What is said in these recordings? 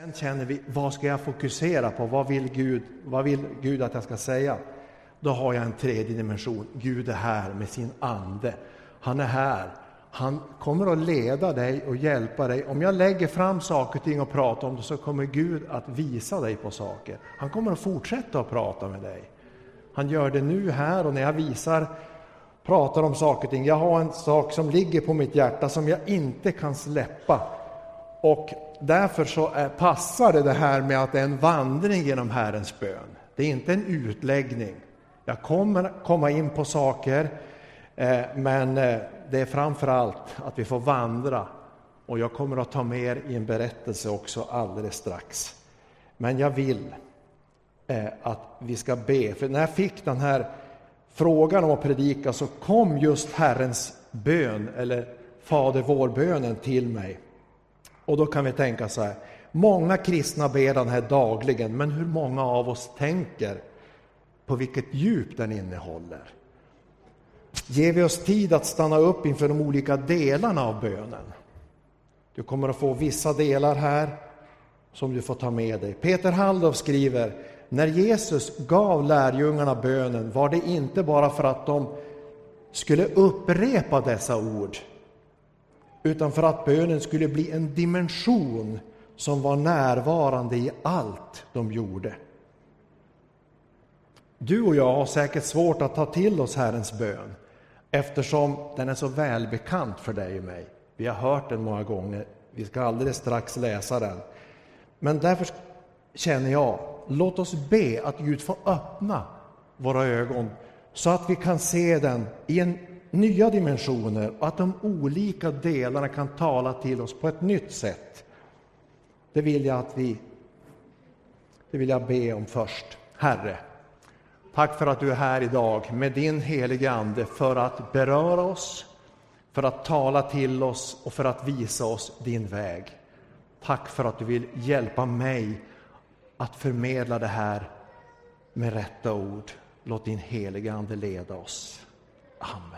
sen känner vi, vad ska jag fokusera på? Vad vill Gud att jag ska säga? Då har jag en tredje dimension. Gud är här med sin ande. Han är här. Han kommer att leda dig och hjälpa dig. Om jag lägger fram saker och ting och pratar om det, så kommer Gud att visa dig på saker. Han kommer att fortsätta att prata med dig. Han gör det nu här, och när jag pratar om saker och ting. Jag har en sak som ligger på mitt hjärta som jag inte kan släppa. Och därför så passar det här med att det är en vandring genom Herrens bön. Det är inte en utläggning. Jag kommer komma in på saker, men det är framförallt att vi får vandra. Och jag kommer att ta med er i en berättelse också alldeles strax. Men jag vill att vi ska be. För när jag fick den här frågan om att predika, så kom just Herrens bön, eller Fader vår-bönen till mig. Och då kan vi tänka så här: många kristna ber den här dagligen, men hur många av oss tänker på vilket djup den innehåller? Ger vi oss tid att stanna upp inför de olika delarna av bönen? Du kommer att få vissa delar här som du får ta med dig. Peter Halldorf skriver: när Jesus gav lärjungarna bönen var det inte bara för att de skulle upprepa dessa ord, utan för att bönen skulle bli en dimension som var närvarande i allt de gjorde. Du och jag har säkert svårt att ta till oss Herrens bön, eftersom den är så välbekant för dig och mig. Vi har hört den många gånger. Vi ska alldeles strax läsa den. Men därför känner jag, låt oss be att Gud får öppna våra ögon så att vi kan se den i en nya dimensioner, och att de olika delarna kan tala till oss på ett nytt sätt. Det vill jag be om först. Herre, tack för att du är här idag med din heliga ande för att beröra oss, för att tala till oss och för att visa oss din väg. Tack för att du vill hjälpa mig att förmedla det här med rätta ord. Låt din heliga ande leda oss. Amen.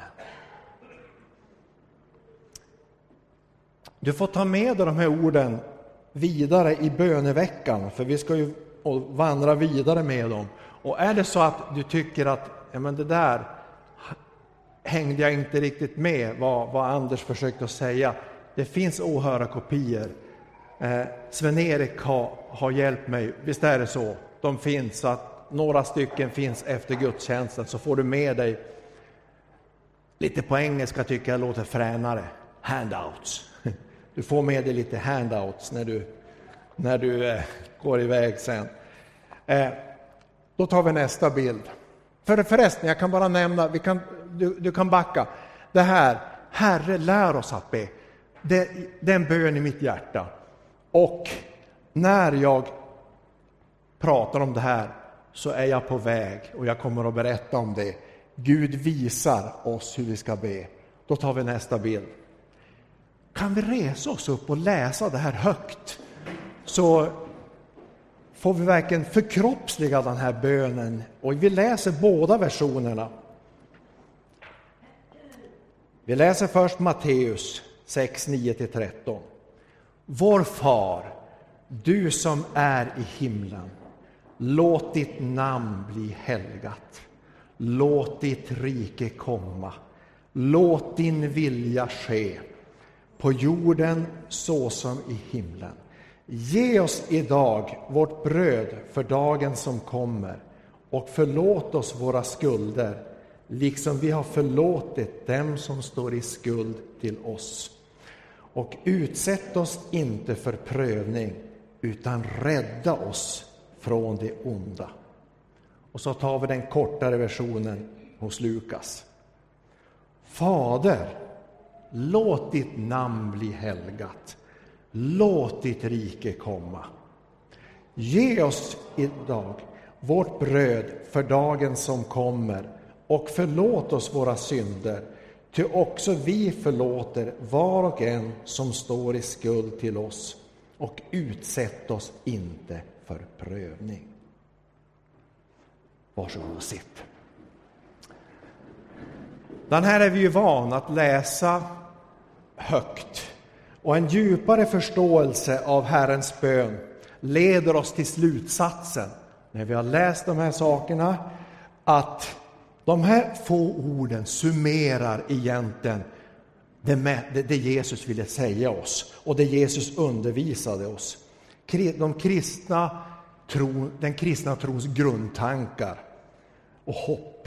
Du får ta med dig de här orden vidare i böneveckan, för vi ska ju vandra vidare med dem. Och är det så att du tycker att men det där hängde jag inte riktigt med vad Anders försökte att säga, det finns åhörarkopior. Sven-Erik har hjälpt mig, visst är det så. De finns, så att några stycken finns efter gudstjänsten, så får du med dig lite på engelska, tycker jag låter fränare. Handouts. Du får med dig lite handouts när du går iväg sen. Då tar vi nästa bild. Förresten, jag kan bara nämna, du kan backa. Det här, Herre, lär oss att be. Det är en bön i mitt hjärta. Och när jag pratar om det här så är jag på väg, och jag kommer att berätta om det. Gud visar oss hur vi ska be. Då tar vi nästa bild. Kan vi resa oss upp och läsa det här högt, så får vi verkligen förkroppsliga den här bönen. Och vi läser båda versionerna. Vi läser först Matteus 6, 9-13. Vår far, du som är i himlen, låt ditt namn bli helgat. Låt ditt rike komma. Låt din vilja ske på jorden så som i himlen. Ge oss idag vårt bröd för dagen som kommer, och förlåt oss våra skulder, liksom vi har förlåtit dem som står i skuld till oss. Och utsätt oss inte för prövning, utan rädda oss från det onda. Och så tar vi den kortare versionen hos Lukas. Fader, låt ditt namn bli helgat. Låt ditt rike komma. Ge oss idag vårt bröd för dagen som kommer, och förlåt oss våra synder, ty också vi förlåter var och en som står i skuld till oss, och utsätt oss inte för prövning. Varsågod och sitt. Den här är vi ju van att läsa högt. Och en djupare förståelse av Herrens bön, leder oss till slutsatsen, när vi har läst de här sakerna, att de här få orden summerar egentligen det Jesus ville säga oss och det Jesus undervisade oss. Den kristna trons grundtankar och hopp.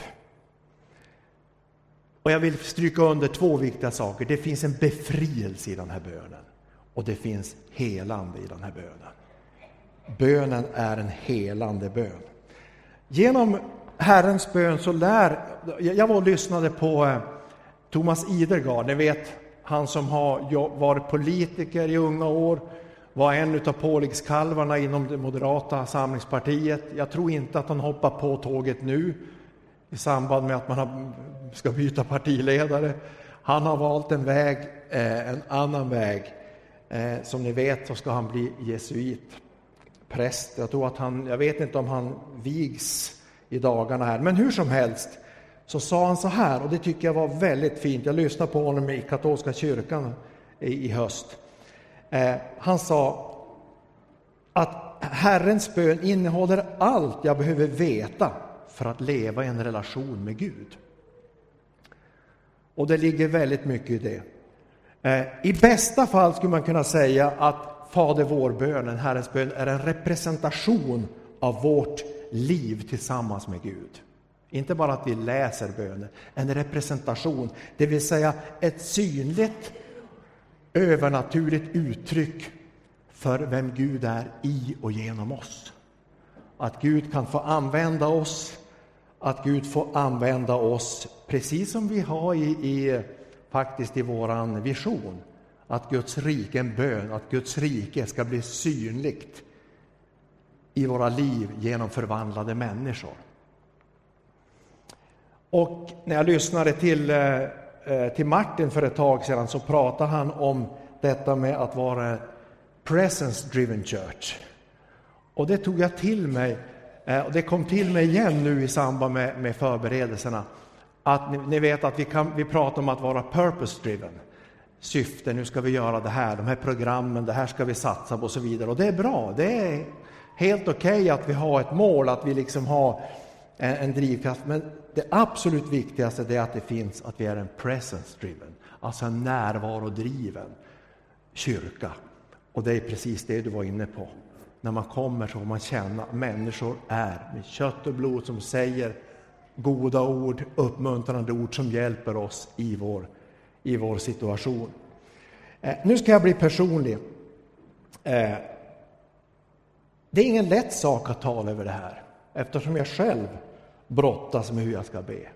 Och jag vill stryka under 2 viktiga saker. Det finns en befrielse i den här bönen och det finns helande i den här bönen. Bönen är en helande bön. Genom Herrens bön så jag var och lyssnade på Thomas Idergard, ni vet, han som har varit politiker i unga år, var en utav påläggskalvarna inom det moderata samlingspartiet. Jag tror inte att han hoppar på tåget nu i samband med att man ska byta partiledare. Han har valt en annan väg. Som ni vet så ska han bli jesuitpräst. Jag vet inte om han vigs i dagarna här, men hur som helst så sa han så här, och det tycker jag var väldigt fint. Jag lyssnade på honom i katolska kyrkan i höst. Han sa att Herrens bön innehåller allt jag behöver veta för att leva i en relation med Gud. Och det ligger väldigt mycket i det. I bästa fall skulle man kunna säga att Fader vår-bönen, Herrens bön, är en representation av vårt liv tillsammans med Gud. Inte bara att vi läser bönen, en representation, det vill säga ett synligt, övernaturligt uttryck för vem Gud är i och genom oss. Att Gud kan få använda oss, att Gud får använda oss precis som vi har faktiskt i våran vision. Att Guds rike, en bön, att Guds rike ska bli synligt i våra liv genom förvandlade människor. Och när jag lyssnade till Martin för ett tag sedan så pratade han om detta med att vara presence driven church. Och det tog jag till mig, och det kom till mig igen nu i samband med förberedelserna. Att ni vet att vi pratar om att vara purpose driven. Syfte, nu ska vi göra det här, de här programmen, det här ska vi satsa på och så vidare. Och det är bra, det är helt okej att vi har ett mål, att vi liksom har en drivkraft. Men det absolut viktigaste är att det finns, att vi är en presence driven. Alltså en närvarodriven kyrka. Och det är precis det du var inne på. När man kommer så får man känna att människor är med kött och blod som säger goda ord, uppmuntrande ord som hjälper oss i vår situation. Nu ska jag bli personlig. Det är ingen lätt sak att tala över det här, eftersom jag själv brottas med hur jag ska be.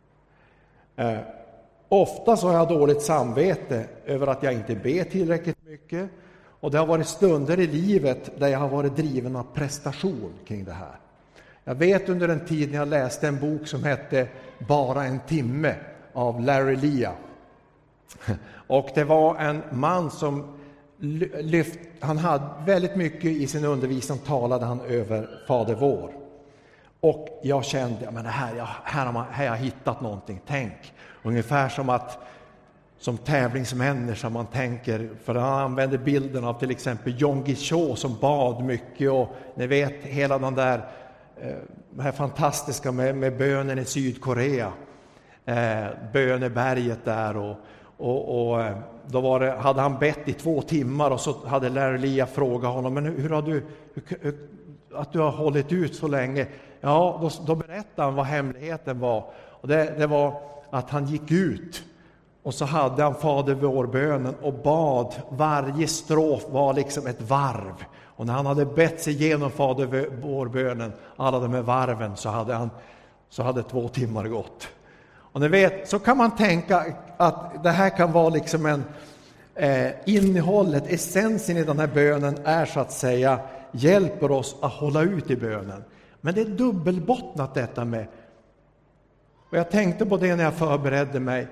Ofta så har jag dåligt samvete över att jag inte ber tillräckligt mycket, och det har varit stunder i livet där jag har varit driven av prestation kring det här. Jag vet under en tid när jag läste en bok som hette Bara en timme av Larry Lea. Och det var en man som han hade väldigt mycket i sin undervisning, talade han över Fader vår. Och jag kände, men här har jag hittat någonting, tänk. Ungefär som tävlingsmänniska man tänker, för han använder bilden av till exempel Jon Guichot som bad mycket, och ni vet hela den där det här fantastiska med bönen i Sydkorea, böneberget där, och då hade han bett i 2 timmar, och så hade Larry Lea frågat honom, men hur har du att du har hållit ut så länge? Ja, då berättade han vad hemligheten var, och det var att han gick ut och så hade han Fader vår-bönen och bad, varje strof var liksom ett varv. Och när han hade bett sig igenom Fader vår-bönen, alla de här varven, så hade 2 timmar gått. Och ni vet, så kan man tänka att det här kan vara liksom innehållet, essensen i den här bönen är så att säga, hjälper oss att hålla ut i bönen. Men det är dubbelbottnat detta med, och jag tänkte på det när jag förberedde mig.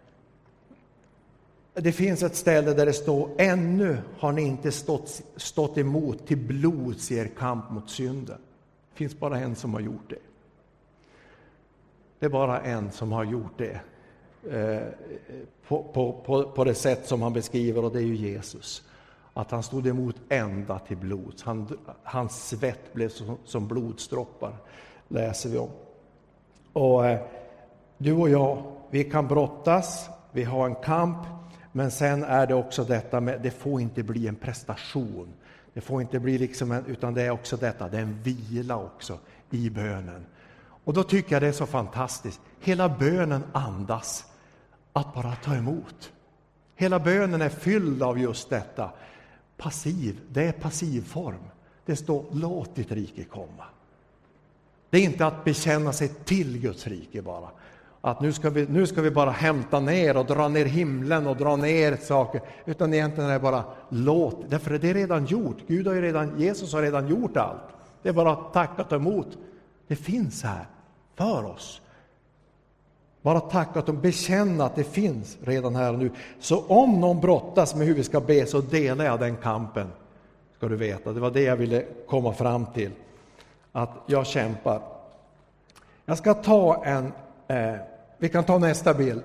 Det finns ett ställe där det står, ännu har ni inte stått emot till blods i er kamp mot synden. Det finns bara en som har gjort det. Det är bara en som har gjort det på det sätt som han beskriver, och det är ju Jesus. Att han stod emot ända till blods. Hans svett blev som blodsdroppar, läser vi om. Och du och jag, vi kan brottas, vi har en kamp, men sen är det också detta med, det får inte bli en prestation. Det får inte bli liksom utan det är också detta, det är en vila också i bönen. Och då tycker jag det är så fantastiskt. Hela bönen andas att bara ta emot. Hela bönen är fylld av just detta. Passiv, det är passivform. Det står låt ditt rike komma. Det är inte att bekänna sig till Guds rike bara. Att nu ska vi bara hämta ner och dra ner himlen och dra ner saker. Utan egentligen är det bara låt. Därför är det redan gjort. Jesus har redan gjort allt. Det är bara att tacka och ta emot. Det finns här för oss. Bara tacka och bekänna att det finns redan här och nu. Så om någon brottas med hur vi ska be så delar jag den kampen. Ska du veta. Det var det jag ville komma fram till. Att jag kämpar. Jag ska ta vi kan ta nästa bild.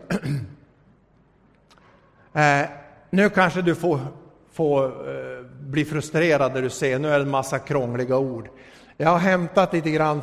Nu kanske du får bli frustrerad när du ser. Nu är det en massa krångliga ord. Jag har hämtat lite grann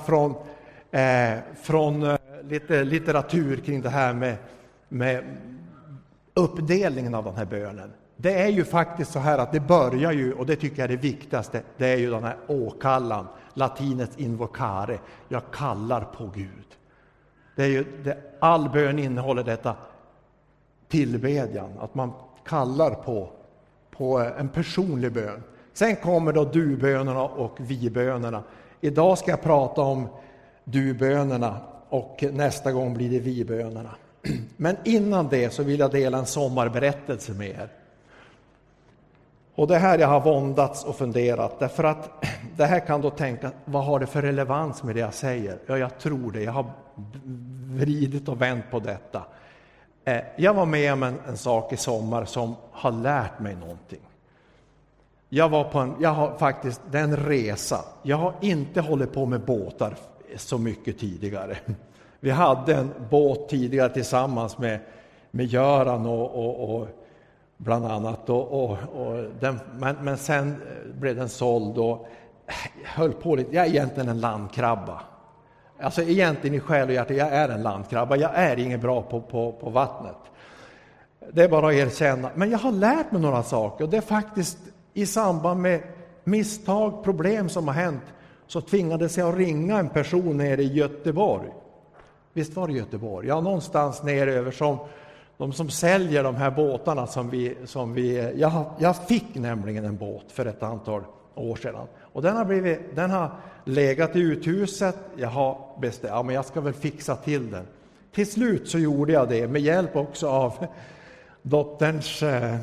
från lite litteratur kring det här med uppdelningen av den här bönen. Det är ju faktiskt så här att det börjar ju, och det tycker jag är det viktigaste, det är ju den här åkallan, latinets invocare, jag kallar på Gud. Det är ju all bön innehåller detta tillbedjan, att man kallar på en personlig bön. Sen kommer då du-bönerna och vi-bönerna. Idag ska jag prata om du-bönerna och nästa gång blir det vi-bönerna. Men innan det så vill jag dela en sommarberättelse med er. Och det här jag har våndats och funderat, därför att det här kan då tänka, vad har det för relevans med det jag säger? Ja, jag tror det. Jag har vridit och vänt på detta. Jag var med om en sak i sommar som har lärt mig någonting. Jag har faktiskt den resa. Jag har inte hållit på med båtar så mycket tidigare. Vi hade en båt tidigare tillsammans med Göran och bland annat. Men sen blev den såld och höll på lite. Jag är egentligen en landkrabba. Alltså egentligen i själ och hjärta, jag är en landkrabba. Jag är ingen bra på vattnet. Det är bara att erkänna. Men jag har lärt mig några saker. Och det är faktiskt i samband med misstag, problem som har hänt. Så tvingades jag att ringa en person nere i Göteborg. Visst var det Göteborg? Ja, någonstans nere över som de som säljer de här båtarna som vi jag fick nämligen en båt för ett antal år sedan. Och den har legat i uthuset. Jag har bestämt, men jag ska väl fixa till den. Till slut så gjorde jag det med hjälp också av dotterns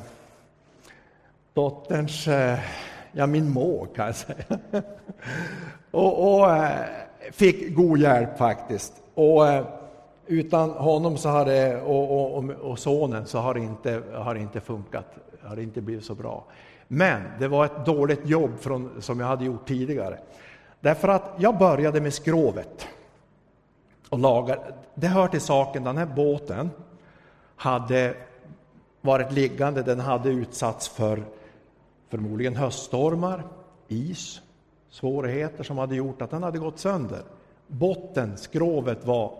min mor kan jag säga. och fick god hjälp faktiskt. Och utan honom så och sonen så har det inte funkat. Har det inte blivit så bra. Men det var ett dåligt jobb som jag hade gjort tidigare. Därför att jag började med skrovet. Och det hör till saken, den här båten hade varit liggande, den hade utsatts för förmodligen höststormar, is, svårigheter som hade gjort att den hade gått sönder. Skrovet var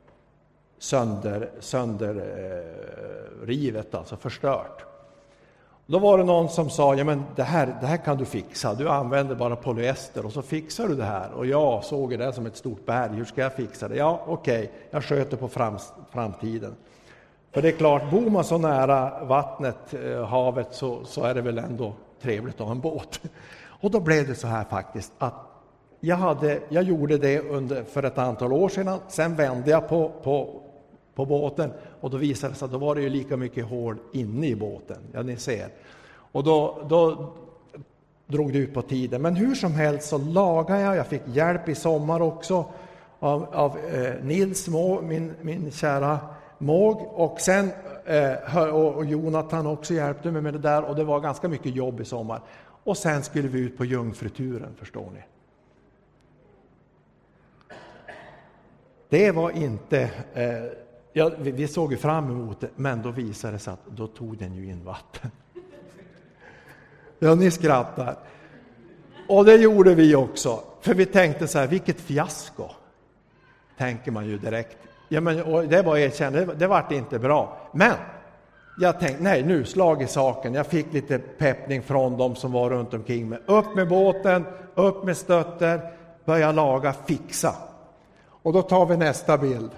sönderrivet, alltså förstört. Då var det någon som sa, ja men det här kan du fixa, du använder bara polyester och så fixar du det här. Och jag såg det som ett stort berg, hur ska jag fixa det? Ja, okej, jag sköter på framtiden. För det är klart, bor man så nära vattnet, havet, så är det väl ändå trevligt att ha en båt. Och då blev det så här faktiskt, att jag gjorde det för ett antal år sedan, sen vände jag på båten och då visade det sig att då var det ju lika mycket hål inne i båten, ja ni ser. Och då drog det ut på tiden, men hur som helst så lagade jag fick hjälp i sommar också av Nils, min kära måg, och sen och Jonathan också hjälpte mig med det där, och det var ganska mycket jobb i sommar. Och sen skulle vi ut på jungfruturen, förstår ni. Det var inte vi såg ju fram emot det, men då visade det sig att då tog den ju in vatten. Ja, ni skrattar. Och det gjorde vi också. För vi tänkte så här, vilket fiasko. Tänker man ju direkt. Ja, men, och det var erkänt, det var inte bra. Men jag tänkte, nej, nu slag i saken. Jag fick lite peppning från dem som var runt omkring mig. Upp med båten, upp med stötter, börja laga, fixa. Och då tar vi nästa bild.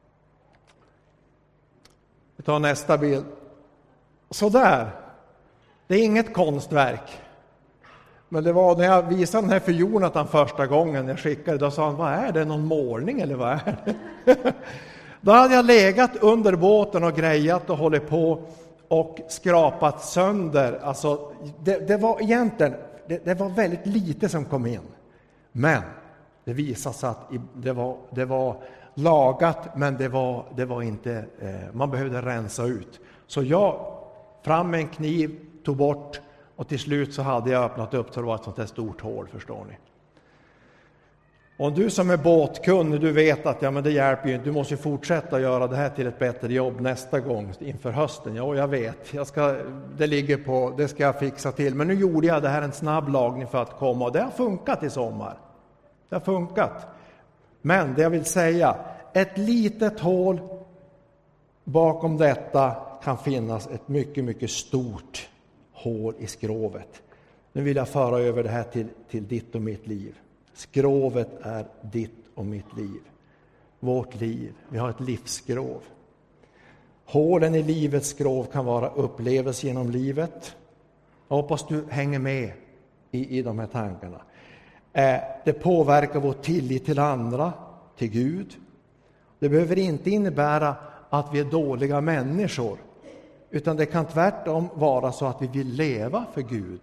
Vi tar nästa bild. Så där. Det är inget konstverk. Men det var när jag visade den här för Jonathan första gången jag skickade, då sa han, vad är det? Någon målning eller vad är det? Då hade jag legat under båten och grejat och hållit på och skrapat sönder. Alltså, det var egentligen, det var väldigt lite som kom in. Men det visade sig att det var lagat, men det var inte, man behövde rensa ut. Så jag fram med en kniv, tog bort, och till slut så hade jag öppnat upp så det var ett sånt här stort hål, förstår ni. Och du som är båtkunnig, du vet att men det hjälper ju inte. Du måste ju fortsätta göra det här till ett bättre jobb nästa gång inför hösten. Ja, jag vet. Det ska jag fixa till. Men nu gjorde jag det här en snabb lagning för att komma. Och det har funkat i sommar. Det har funkat. Men det jag vill säga, ett litet hål bakom detta kan finnas ett mycket, mycket stort hål i skrovet. Nu vill jag föra över det här till ditt och mitt liv. Skrovet är ditt och mitt liv. Vårt liv. Vi har ett livsskrov. Hålen i livets skrov kan vara upplevelse genom livet. Jag hoppas du hänger med i de här tankarna. Det påverkar vår tillit till andra, till Gud. Det behöver inte innebära att vi är dåliga människor. Utan det kan tvärtom vara så att vi vill leva för Gud.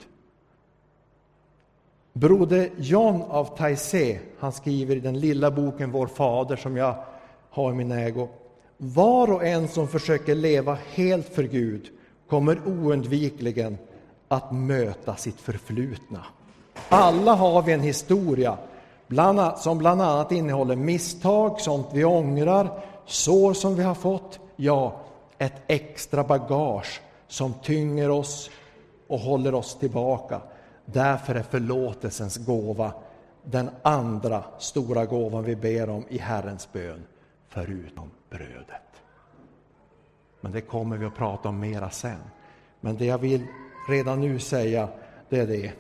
Broder John av Taizé, han skriver i den lilla boken Vår fader som jag har i min ägo. Var och en som försöker leva helt för Gud kommer oundvikligen att möta sitt förflutna. Alla har vi en historia som bland annat innehåller misstag, sånt vi ångrar, sår som vi har fått, ja, ett extra bagage som tynger oss och håller oss tillbaka. Därför är förlåtelsens gåva den andra stora gåvan vi ber om i Herrens bön, förutom brödet. Men det kommer vi att prata om mera sen. Men det jag vill redan nu säga, det är det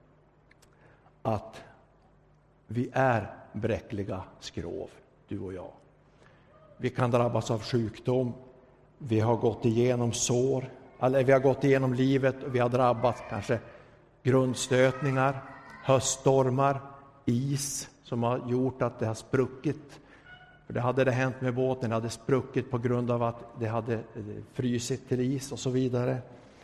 att vi är bräckliga skrov, du och jag. Vi kan drabbas av sjukdom. Vi har gått igenom sår, eller vi har gått igenom livet och vi har drabbats kanske grundstötningar, höststormar, is som har gjort att det har spruckit. För det hade det hänt med båten, det hade spruckit på grund av att det hade frysit till is och så vidare.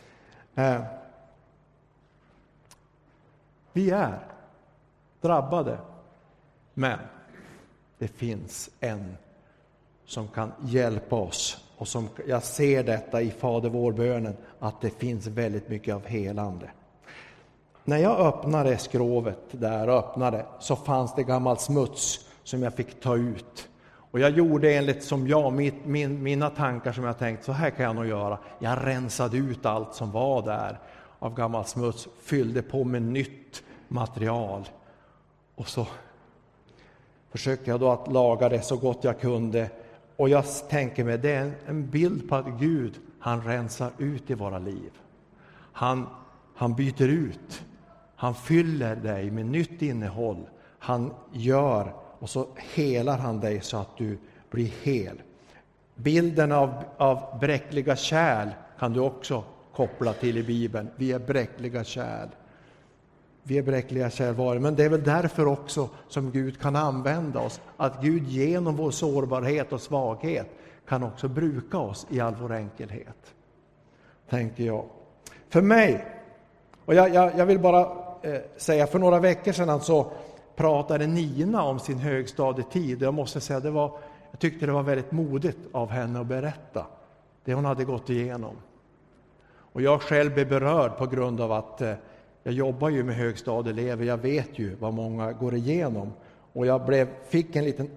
Vi är drabbade, men det finns en som kan hjälpa oss. Och som jag ser detta i Fader vår-bönen, att det finns väldigt mycket av helande. När jag öppnade skrovet där och öppnade, så fanns det gammal smuts som jag fick ta ut. Och jag gjorde enligt som mina tankar som jag tänkt, så här kan jag nog göra. Jag rensade ut allt som var där av gammal smuts, fyllde på med nytt material. Och så försökte jag då att laga det så gott jag kunde. Och jag tänker mig, det är en bild på att Gud, han rensar ut i våra liv. Han byter ut. Han fyller dig med nytt innehåll. Han gör, och så helar han dig så att du blir hel. Bilden av bräckliga kärl kan du också koppla till i Bibeln. Vi är bräckliga kärl. Vi är bräckliga kärl, men det är väl därför också som Gud kan använda oss. Att Gud genom vår sårbarhet och svaghet kan också bruka oss i all vår enkelhet. Tänker jag. För mig, och jag vill bara säga, för några veckor sedan så pratade Nina om sin högstadietid. Jag måste säga, jag tyckte det var väldigt modigt av henne att berätta det hon hade gått igenom. Och jag själv blev berörd på grund av att jag jobbar ju med högstadieelever. Jag vet ju vad många går igenom. Och jag fick en liten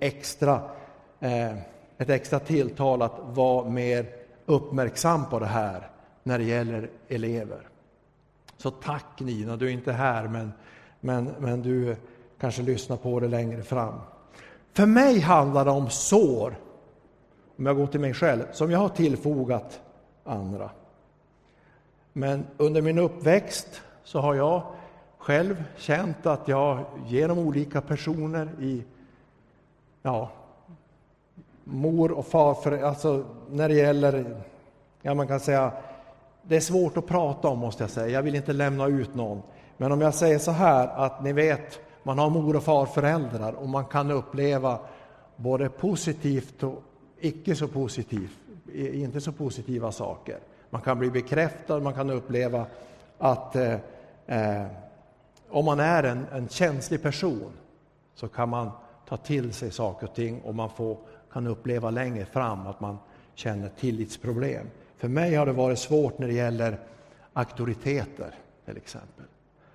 ett extra tilltal att vara mer uppmärksam på det här när det gäller elever. Så tack Nina, du är inte här men du kanske lyssnar på det längre fram. För mig handlar det om sår, om jag går till mig själv, som jag har tillfogat andra. Men under min uppväxt så har jag själv känt att jag genom olika personer i mor och farföräldrar, alltså när det gäller, man kan säga, det är svårt att prata om, måste jag säga. Jag vill inte lämna ut någon. Men om jag säger så här, att ni vet, man har mor och farföräldrar och man kan uppleva både positivt och inte så positiva saker. Man kan bli bekräftad, man kan uppleva att om man är en känslig person så kan man ta till sig saker och ting, och man kan uppleva längre fram att man känner tillitsproblem. För mig har det varit svårt när det gäller auktoriteter till exempel.